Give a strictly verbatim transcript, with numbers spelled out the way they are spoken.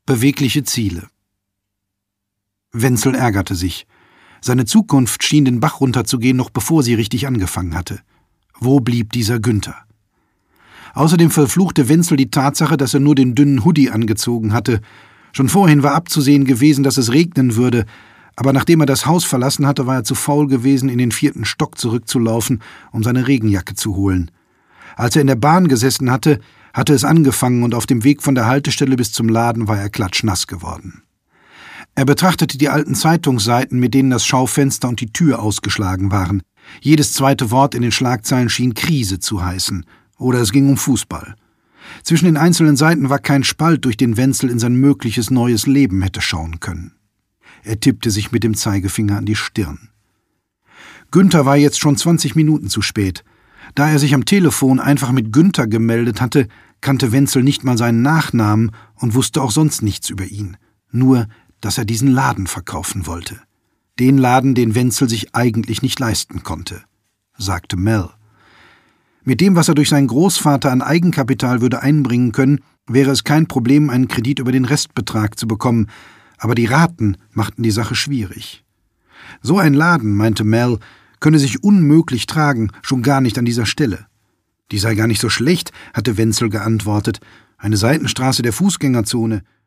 Bewegliche Ziele. Wenzel ärgerte sich. Seine Zukunft schien den Bach runterzugehen, noch bevor sie richtig angefangen hatte. Wo blieb dieser Günther? Außerdem verfluchte Wenzel die Tatsache, dass er nur den dünnen Hoodie angezogen hatte. Schon vorhin war abzusehen gewesen, dass es regnen würde, aber nachdem er das Haus verlassen hatte, war er zu faul gewesen, in den vierten Stock zurückzulaufen, um seine Regenjacke zu holen. Als er in der Bahn gesessen hatte, hatte es angefangen und auf dem Weg von der Haltestelle bis zum Laden war er klatschnass geworden. Er betrachtete die alten Zeitungsseiten, mit denen das Schaufenster und die Tür ausgeschlagen waren. Jedes zweite Wort in den Schlagzeilen schien Krise zu heißen. Oder es ging um Fußball. Zwischen den einzelnen Seiten war kein Spalt, durch den Wenzel in sein mögliches neues Leben hätte schauen können. Er tippte sich mit dem Zeigefinger an die Stirn. Günther war jetzt schon zwanzig Minuten zu spät. Da er sich am Telefon einfach mit Günther gemeldet hatte, kannte Wenzel nicht mal seinen Nachnamen und wusste auch sonst nichts über ihn. Nur, dass er diesen Laden verkaufen wollte. Den Laden, den Wenzel sich eigentlich nicht leisten konnte, sagte Mel. Mit dem, was er durch seinen Großvater an Eigenkapital würde einbringen können, wäre es kein Problem, einen Kredit über den Restbetrag zu bekommen, aber die Raten machten die Sache schwierig. So ein Laden, meinte Mel, könne sich unmöglich tragen, schon gar nicht an dieser Stelle. Die sei gar nicht so schlecht, hatte Wenzel geantwortet. Eine Seitenstraße der Fußgängerzone.